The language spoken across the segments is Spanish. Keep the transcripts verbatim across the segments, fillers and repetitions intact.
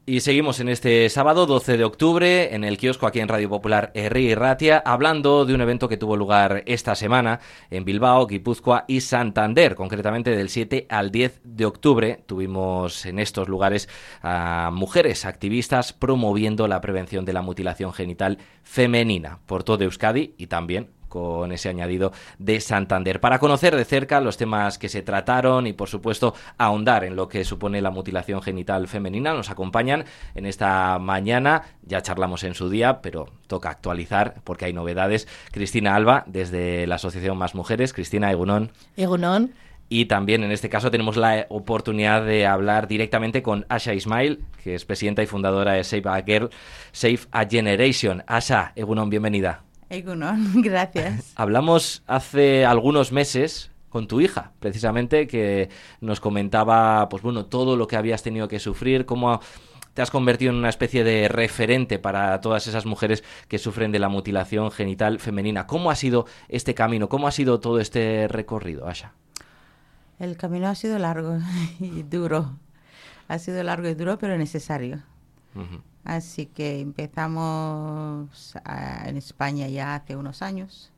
Y seguimos en este sábado doce de octubre en el kiosco aquí en Radio Popular Herri y Ratia, hablando de un evento que tuvo lugar esta semana en Bilbao, Guipúzcoa y Santander. Concretamente del siete al diez de octubre tuvimos en estos lugares a mujeres activistas promoviendo la prevención de la mutilación genital femenina por todo Euskadi y también con ese añadido de Santander, para conocer de cerca los temas que se trataron y, por supuesto, ahondar en lo que supone la mutilación genital femenina. Nos acompañan en esta mañana, ya charlamos en su día, pero toca actualizar porque hay novedades. Cristina Alba, desde la Asociación Más Mujeres. Cristina, egunon. Egunon. Y también en este caso tenemos la oportunidad de hablar directamente con Asha Ismail, que es presidenta y fundadora de Save a Girl, Save a Generation. Asha, egunon, bienvenida. Egunon, gracias. Hablamos hace algunos meses con tu hija, precisamente, que nos comentaba, pues bueno, todo lo que habías tenido que sufrir, cómo te has convertido en una especie de referente para todas esas mujeres que sufren de la mutilación genital femenina. ¿Cómo ha sido este camino? ¿Cómo ha sido todo este recorrido, Asha? El camino ha sido largo y duro. Ha sido largo y duro, pero necesario. Uh-huh. Así que empezamos a, en España ya hace unos años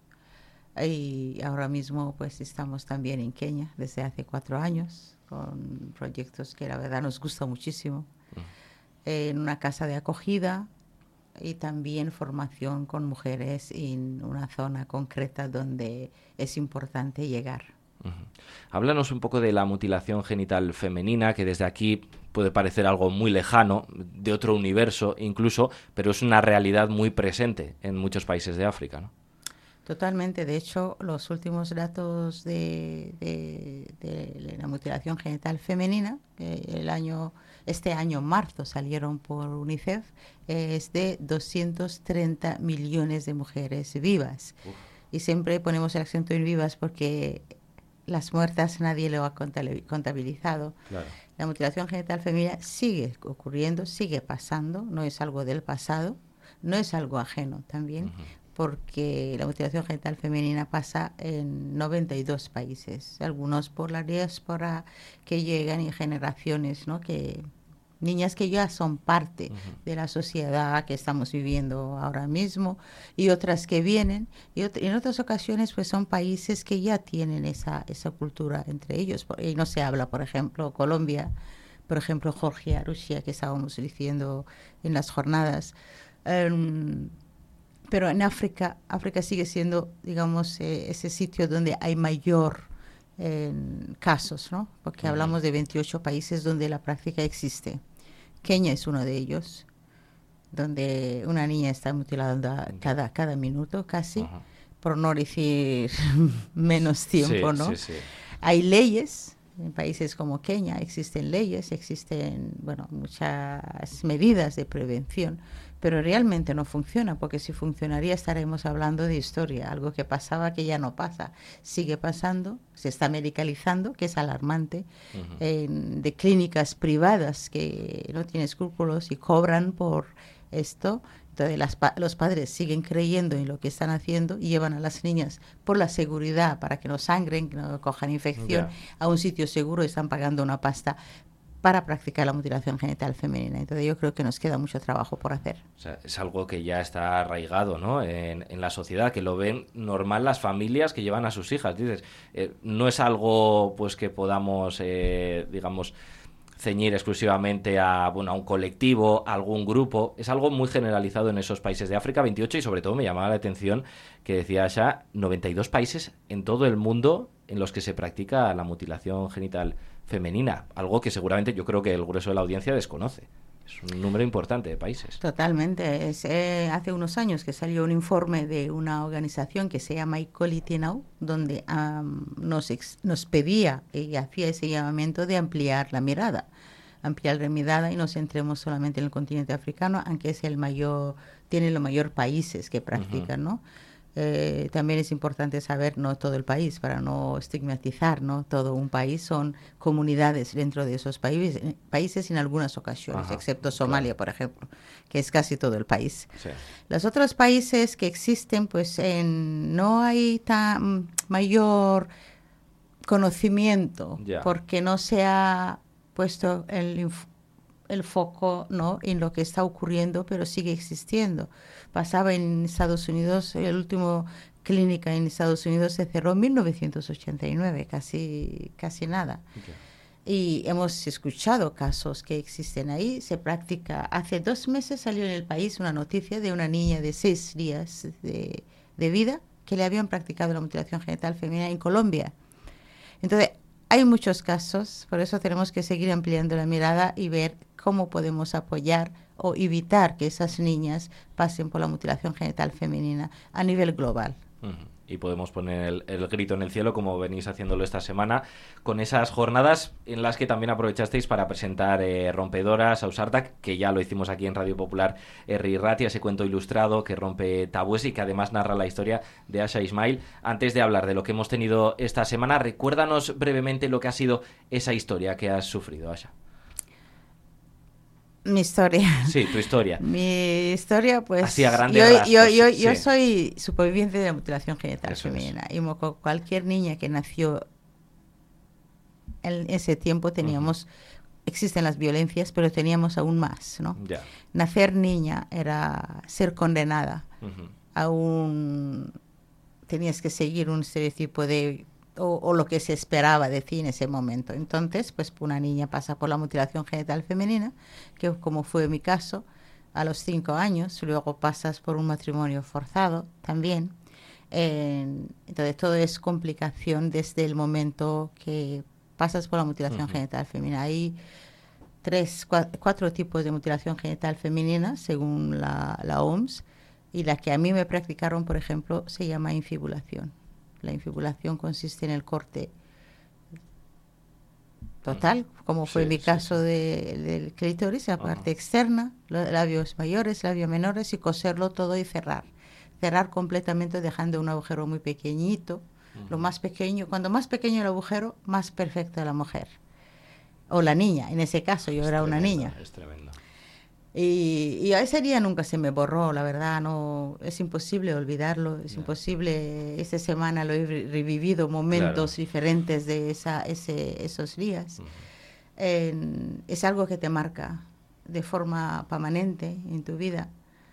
y ahora mismo pues estamos también en Kenia desde hace cuatro años con proyectos que la verdad nos gusta muchísimo, uh-huh. en una casa de acogida y también formación con mujeres en una zona concreta donde es importante llegar. Uh-huh. Háblanos un poco de la mutilación genital femenina, que desde aquí puede parecer algo muy lejano, de otro universo incluso, pero es una realidad muy presente en muchos países de África, ¿no? Totalmente. De hecho, los últimos datos de, de, de la mutilación genital femenina, eh, el año, este año marzo salieron por UNICEF, eh, es de doscientos treinta millones de mujeres vivas. Uf. Y siempre ponemos el acento en vivas porque las muertas nadie lo ha contabilizado. Claro. La mutilación genital femenina sigue ocurriendo, sigue pasando, no es algo del pasado, no es algo ajeno también, uh-huh. porque la mutilación genital femenina pasa en noventa y dos países, algunos por la diáspora que llegan y generaciones, ¿no? que niñas que ya son parte uh-huh. de la sociedad que estamos viviendo ahora mismo y otras que vienen y ot- en otras ocasiones pues son países que ya tienen esa esa cultura entre ellos y no se habla, por ejemplo, Colombia, por ejemplo, Georgia, Rusia, que estábamos diciendo en las jornadas, um, pero en África, África sigue siendo, digamos, eh, ese sitio donde hay mayor en casos, ¿no? Porque uh-huh. hablamos de veintiocho países donde la práctica existe. Kenia es uno de ellos, donde una niña está mutilada cada, cada minuto casi, uh-huh. por no decir menos tiempo, sí, ¿no? Sí, sí. Hay leyes, en países como Kenia existen leyes, existen, bueno, muchas medidas de prevención, pero realmente no funciona, porque si funcionaría estaremos hablando de historia, algo que pasaba que ya no pasa, sigue pasando, se está medicalizando, que es alarmante, uh-huh. en, de clínicas privadas que no tienen escrúpulos y cobran por esto. Entonces las pa- los padres siguen creyendo en lo que están haciendo y llevan a las niñas por la seguridad, para que no sangren, que no cojan infección, yeah. a un sitio seguro, y están pagando una pasta para practicar la mutilación genital femenina. Entonces yo creo que nos queda mucho trabajo por hacer. O sea, es algo que ya está arraigado, ¿no? en, en la sociedad, que lo ven normal las familias que llevan a sus hijas. Dices, eh, no es algo pues que podamos, eh, digamos, ceñir exclusivamente a, bueno, a un colectivo, a algún grupo. Es algo muy generalizado en esos países de África, veintiocho, y sobre todo me llamaba la atención que decía Asha, noventa y dos países en todo el mundo en los que se practica la mutilación genital femenina, algo que seguramente yo creo que el grueso de la audiencia desconoce. Es un número importante de países. Totalmente. Es, eh, hace unos años que salió un informe de una organización que se llama Equality Now, donde um, nos, ex, nos pedía y hacía ese llamamiento de ampliar la mirada, ampliar la mirada y no centremos solamente en el continente africano, aunque es el mayor, tiene los mayores países que practican, uh-huh. ¿no? Eh, también es importante saber, no todo el país, para no estigmatizar, ¿no? Todo un país, son comunidades dentro de esos países, países en algunas ocasiones, Ajá, excepto Somalia, claro. por ejemplo, que es casi todo el país. Sí. Los otros países que existen, pues en, no hay tan mayor conocimiento, yeah. porque no se ha puesto el, el foco, ¿no?, en lo que está ocurriendo, pero sigue existiendo. Pasaba en Estados Unidos, el último clínica en Estados Unidos se cerró en mil novecientos ochenta y nueve, casi, casi nada. Okay. Y hemos escuchado casos que existen ahí. Se practica. Hace dos meses salió en el país una noticia de una niña de seis días de, de vida que le habían practicado la mutilación genital femenina en Colombia. Entonces, hay muchos casos, por eso tenemos que seguir ampliando la mirada y ver cómo podemos apoyar o evitar que esas niñas pasen por la mutilación genital femenina a nivel global. Uh-huh. Y podemos poner el, el grito en el cielo, como venís haciéndolo esta semana, con esas jornadas en las que también aprovechasteis para presentar eh, Rompedoras, Ausartak, que ya lo hicimos aquí en Radio Popular Herri y Ratia, ese cuento ilustrado que rompe tabúes y que además narra la historia de Asha Ismail. Antes de hablar de lo que hemos tenido esta semana, recuérdanos brevemente lo que ha sido esa historia que has sufrido, Asha. Mi historia. Sí, tu historia. Mi historia, pues... Así a grandes yo, rasgos, yo, yo, sí. yo soy superviviente de la mutilación genital Eso femenina. es. Y como cualquier niña que nació en ese tiempo teníamos... Uh-huh. Existen las violencias, pero teníamos aún más, ¿no? Yeah. Nacer niña era ser condenada. Uh-huh. A un... Tenías que seguir un estereotipo de... O, o lo que se esperaba de ti en ese momento. Entonces, pues una niña pasa por la mutilación genital femenina, que como fue mi caso, a los cinco años, luego pasas por un matrimonio forzado también. Eh, entonces, todo es complicación desde el momento que pasas por la mutilación uh-huh. genital femenina. Hay tres, cuatro, cuatro tipos de mutilación genital femenina, según la, la O M S, y la que a mí me practicaron, por ejemplo, se llama infibulación. La infibulación consiste en el corte total, como fue sí, mi caso sí, sí. De, del clítoris, la uh-huh. parte externa, los labios mayores, labios menores, y coserlo todo y cerrar. Cerrar completamente dejando un agujero muy pequeñito, uh-huh. lo más pequeño. Cuando más pequeño el agujero, más perfecta la mujer. O la niña, en ese caso yo es era tremendo, una niña. Es tremendo. Y, y a ese día nunca se me borró, la verdad, no es imposible olvidarlo, es yeah. imposible, esta semana lo he revivido, momentos claro. diferentes de esa, ese, esos días. Uh-huh. Eh, es algo que te marca de forma permanente en tu vida.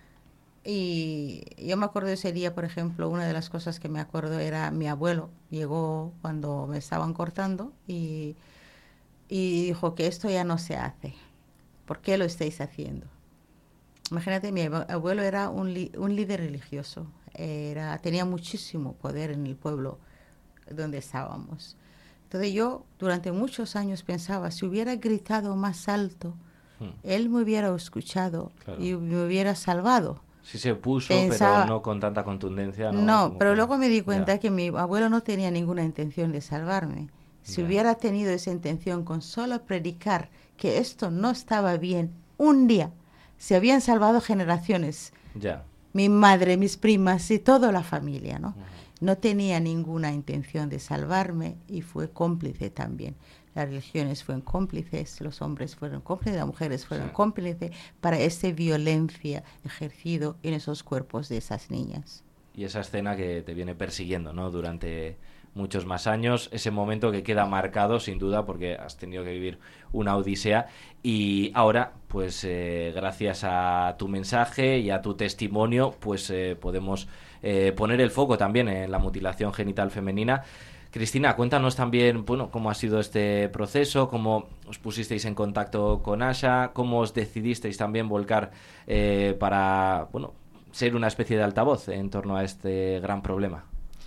Y yo me acuerdo de ese día, por ejemplo, una de las cosas que me acuerdo era mi abuelo, llegó cuando me estaban cortando y, y dijo que esto ya no se hace. ¿Por qué lo estáis haciendo? Imagínate, mi abuelo era un, li- un líder religioso, era, tenía muchísimo poder en el pueblo donde estábamos. Entonces yo durante muchos años pensaba, si hubiera gritado más alto, hmm. él me hubiera escuchado claro. y me hubiera salvado. Sí se opuso, pensaba, pero no con tanta contundencia. No, no pero que... luego me di cuenta ya. que mi abuelo no tenía ninguna intención de salvarme. Si ya. hubiera tenido esa intención con solo predicar que esto no estaba bien, un día se habían salvado generaciones. Ya. Mi madre, mis primas y toda la familia, ¿no? Uh-huh. No tenía ninguna intención de salvarme y fue cómplice también. Las religiones fueron cómplices, los hombres fueron cómplices, las mujeres fueron sí. cómplices para esa violencia ejercida en esos cuerpos de esas niñas. Y esa escena que te viene persiguiendo, ¿no? Durante muchos más años, ese momento que queda marcado sin duda porque has tenido que vivir una odisea y ahora pues eh, gracias a tu mensaje y a tu testimonio pues eh, podemos eh, poner el foco también en la mutilación genital femenina. Cristina, cuéntanos también bueno, cómo ha sido este proceso, cómo os pusisteis en contacto con Asha, cómo os decidisteis también volcar eh, para bueno, ser una especie de altavoz en torno a este gran problema.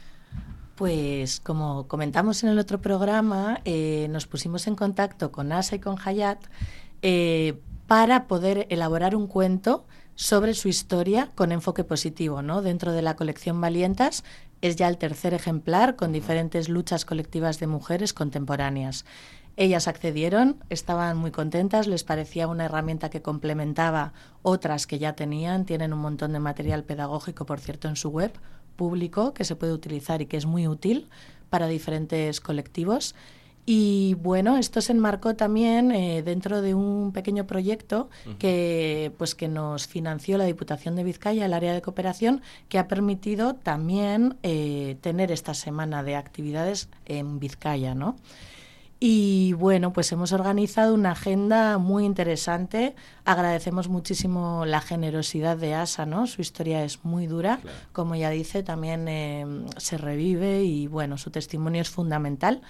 Pues como comentamos en el otro programa, eh, nos pusimos en contacto con Asha y con Hayat eh, para poder elaborar un cuento sobre su historia con enfoque positivo, ¿no? Dentro de la colección Valientas es ya el tercer ejemplar con diferentes luchas colectivas de mujeres contemporáneas. Ellas accedieron, estaban muy contentas, les parecía una herramienta que complementaba otras que ya tenían, tienen un montón de material pedagógico, por cierto, en su web, público, que se puede utilizar y que es muy útil para diferentes colectivos. Y bueno, esto se enmarcó también eh, dentro de un pequeño proyecto uh-huh. que, pues, que nos financió la Diputación de Vizcaya, el área de cooperación, que ha permitido también eh, tener esta semana de actividades en Vizcaya, ¿no? Y bueno, pues hemos organizado una agenda muy interesante. Agradecemos muchísimo la generosidad de ASA, ¿no? Su historia es muy dura, claro. Como ya dice, también eh, se revive y bueno, su testimonio es fundamental.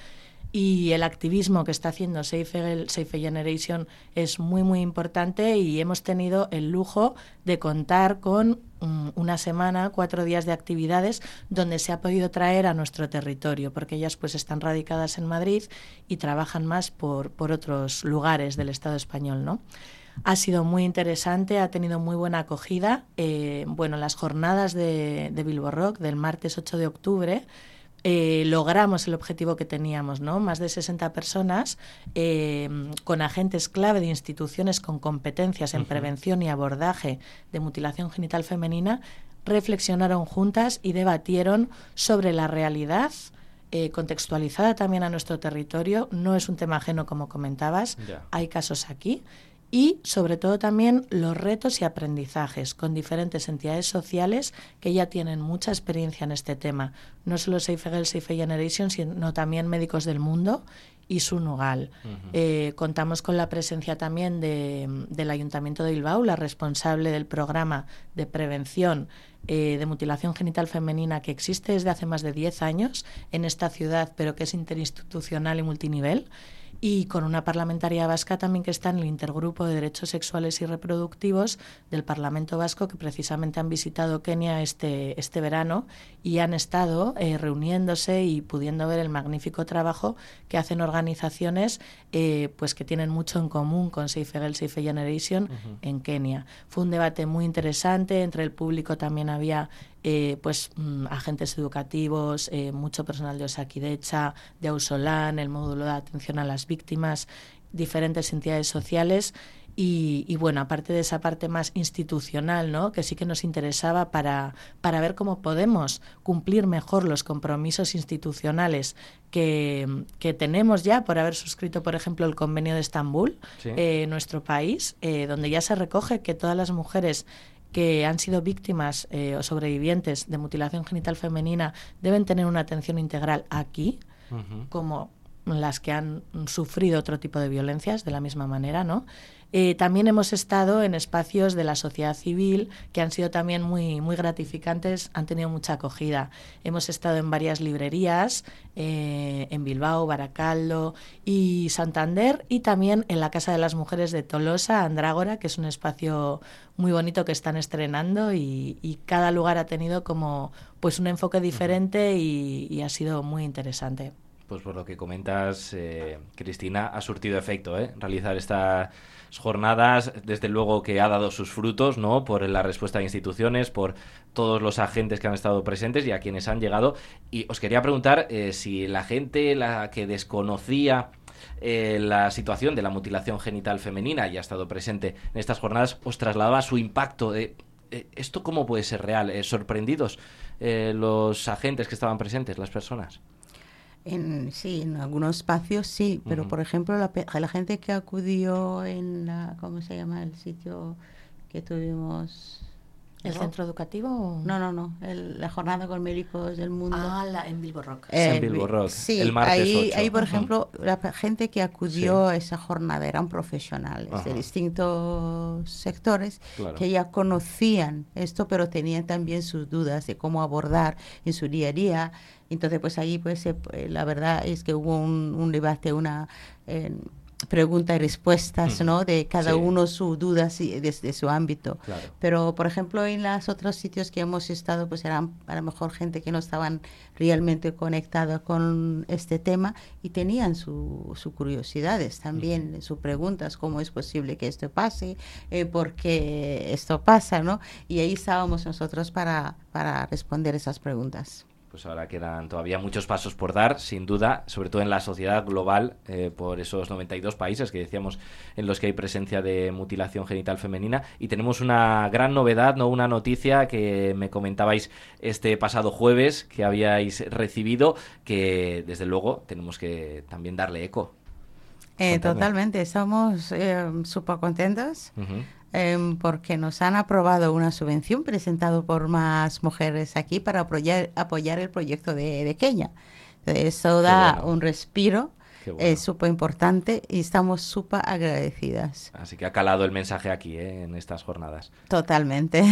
Y el activismo que está haciendo Safe, Safe Generation es muy, muy importante y hemos tenido el lujo de contar con um, una semana, cuatro días de actividades donde se ha podido traer a nuestro territorio, porque ellas pues están radicadas en Madrid y trabajan más por, por otros lugares del Estado español, ¿no? Ha sido muy interesante, ha tenido muy buena acogida. Eh, bueno, las jornadas de, de Bilbo Rock del martes ocho de octubre Eh, logramos el objetivo que teníamos, ¿no? Más de sesenta personas eh, con agentes clave de instituciones con competencias en uh-huh. prevención y abordaje de mutilación genital femenina reflexionaron juntas y debatieron sobre la realidad eh, contextualizada también a nuestro territorio. No es un tema ajeno, como comentabas, yeah. Hay casos aquí. Y, sobre todo, también los retos y aprendizajes con diferentes entidades sociales que ya tienen mucha experiencia en este tema. No solo Safe Girls, Safe Generation, sino también Médicos del Mundo y Sunugal. Uh-huh. Eh, contamos con la presencia también de, del Ayuntamiento de Bilbao, la responsable del programa de prevención eh, de mutilación genital femenina que existe desde hace más de diez años en esta ciudad, pero que es interinstitucional y multinivel. Y con una parlamentaria vasca también que está en el Intergrupo de Derechos Sexuales y Reproductivos del Parlamento Vasco, que precisamente han visitado Kenia este, este verano y han estado eh, reuniéndose y pudiendo ver el magnífico trabajo que hacen organizaciones eh, pues que tienen mucho en común con Safe Girls, Safe Generation uh-huh. en Kenia. Fue un debate muy interesante, entre el público también había Eh, pues mm, agentes educativos, eh, mucho personal de Osakidecha, de Ausolan, el módulo de atención a las víctimas, diferentes entidades sociales y, y bueno, aparte de esa parte más institucional, ¿no? Que sí que nos interesaba para, para ver cómo podemos cumplir mejor los compromisos institucionales que, que tenemos ya por haber suscrito, por ejemplo, el Convenio de Estambul, sí. eh, nuestro país, eh, donde ya se recoge que todas las mujeres que han sido víctimas eh, o sobrevivientes de mutilación genital femenina deben tener una atención integral aquí, uh-huh. como las que han sufrido otro tipo de violencias de la misma manera, ¿no? Eh, también hemos estado en espacios de la sociedad civil que han sido también muy, muy gratificantes, han tenido mucha acogida. Hemos estado en varias librerías, eh, en Bilbao, Baracaldo y Santander, y también en la Casa de las Mujeres de Tolosa, Andrágora, que es un espacio muy bonito que están estrenando y, y cada lugar ha tenido como pues un enfoque diferente y, y ha sido muy interesante. Pues por lo que comentas, eh, Cristina, ha surtido efecto, ¿eh? Realizar estas jornadas, desde luego que ha dado sus frutos, ¿no? Por la respuesta de instituciones, por todos los agentes que han estado presentes y a quienes han llegado. Y os quería preguntar eh, si la gente la que desconocía eh, la situación de la mutilación genital femenina y ha estado presente en estas jornadas, os trasladaba su impacto de eh, ¿esto cómo puede ser real? Eh, ¿Sorprendidos eh, los agentes que estaban presentes, las personas? En, sí, en algunos espacios sí, pero uh-huh. por ejemplo la, la gente que acudió en la, ¿cómo se llama el sitio que tuvimos? ¿El ¿no? centro educativo? No, no, no, el, la jornada con médicos del mundo. Ah, la, en Bilbo Rock. Eh, en Bilbo Rock, sí, el martes ahí, ocho. ahí por uh-huh. ejemplo, la gente que acudió sí. a esa jornada eran profesionales uh-huh. de distintos sectores claro. que ya conocían esto, pero tenían también sus dudas de cómo abordar en su día a día. Entonces, pues ahí, pues eh, la verdad es que hubo un, un debate, una eh, pregunta y respuestas, ¿no? De cada sí. uno sus dudas desde su ámbito. Claro. Pero, por ejemplo, en los otros sitios que hemos estado, pues eran a lo mejor gente que no estaban realmente conectada con este tema y tenían sus su curiosidades también, uh-huh. sus preguntas, cómo es posible que esto pase, eh, por qué esto pasa, ¿no? Y ahí estábamos nosotros para, para responder esas preguntas. Pues ahora quedan todavía muchos pasos por dar, sin duda, sobre todo en la sociedad global, eh, por esos noventa y dos países que decíamos en los que hay presencia de mutilación genital femenina. Y tenemos una gran novedad, no una noticia que me comentabais este pasado jueves que habíais recibido, que desde luego tenemos que también darle eco. Eh, totalmente, estamos eh, súper contentos. Uh-huh. Eh, porque nos han aprobado una subvención presentada por Más Mujeres aquí para apoyar, apoyar el proyecto de, de Kenia. Entonces, eso da bueno. un respiro bueno. Es súper importante y estamos súper agradecidas. Así que ha calado el mensaje aquí, ¿eh? En estas jornadas. Totalmente.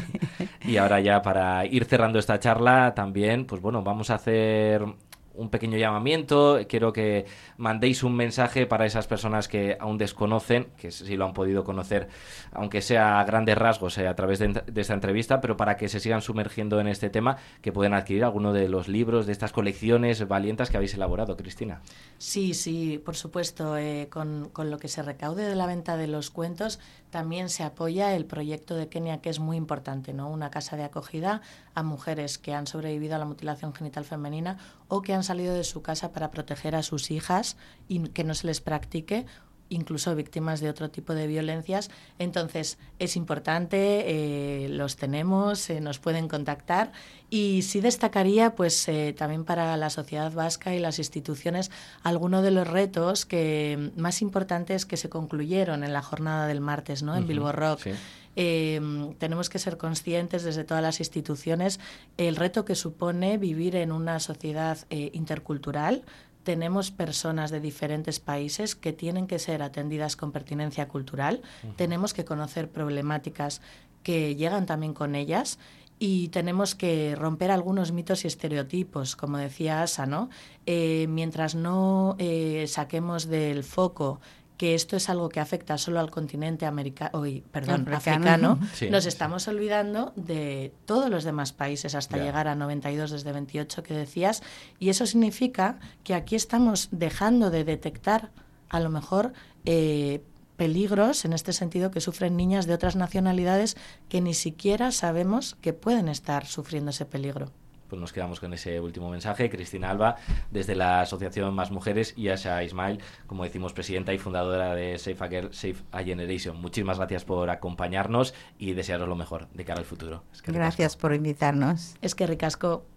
Y ahora ya para ir cerrando esta charla también, pues bueno, vamos a hacer un pequeño llamamiento. Quiero que mandéis un mensaje para esas personas que aún desconocen, que sí lo han podido conocer, aunque sea a grandes rasgos, eh, a través de, de esta entrevista, pero para que se sigan sumergiendo en este tema, que pueden adquirir alguno de los libros, de estas colecciones valientas que habéis elaborado, Cristina. Sí, sí, por supuesto. Eh, con, con lo que se recaude de la venta de los cuentos, también se apoya el proyecto de Kenia, que es muy importante, ¿no? Una casa de acogida a mujeres que han sobrevivido a la mutilación genital femenina o que han salido de su casa para proteger a sus hijas y que no se les practique, incluso víctimas de otro tipo de violencias. Entonces, es importante, eh, los tenemos, eh, nos pueden contactar. Y sí destacaría, pues, eh, también para la sociedad vasca y las instituciones, algunos de los retos que más importantes que se concluyeron en la jornada del martes, ¿no? En Uh-huh, Bilbo Rock. sí. Eh, tenemos que ser conscientes desde todas las instituciones el reto que supone vivir en una sociedad eh, intercultural. Tenemos personas de diferentes países que tienen que ser atendidas con pertinencia cultural. Uh-huh. Tenemos que conocer problemáticas que llegan también con ellas y tenemos que romper algunos mitos y estereotipos, como decía Asa, ¿no? Eh, mientras no eh, saquemos del foco que esto es algo que afecta solo al continente americano, oh, perdón, africano, sí, nos sí. estamos olvidando de todos los demás países hasta yeah. llegar a noventa y dos desde veintiocho que decías, y eso significa que aquí estamos dejando de detectar a lo mejor eh, peligros en este sentido que sufren niñas de otras nacionalidades que ni siquiera sabemos que pueden estar sufriendo ese peligro. Pues nos quedamos con ese último mensaje. Cristina Alba, desde la Asociación Más Mujeres, y Asha Ismail, como decimos, presidenta y fundadora de Safe a Girl, Safe a Generation. Muchísimas gracias por acompañarnos y desearos lo mejor de cara al futuro. Es que gracias ricasco. por invitarnos. Es que ricasco.